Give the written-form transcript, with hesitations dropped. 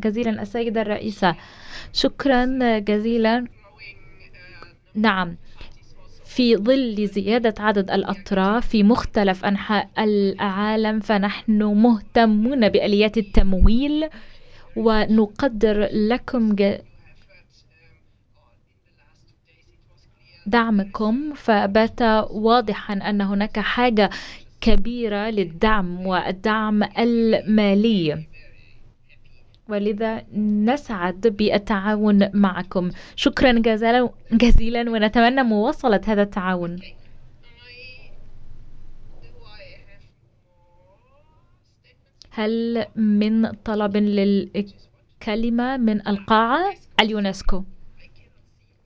جزيلا السيدة الرئيسة. شكرا جزيلا. نعم، في ظل زيادة عدد الأطراف في مختلف أنحاء العالم فنحن مهتمون بآليات التمويل ونقدر لكم دعمكم. فبات واضحا أن هناك حاجة كبيرة للدعم والدعم المالي، ولذا نسعد بالتعاون معكم. شكرا جزيلا ونتمنى مواصلة هذا التعاون. هل من طلب للكلمة من القاعة؟ اليونسكو.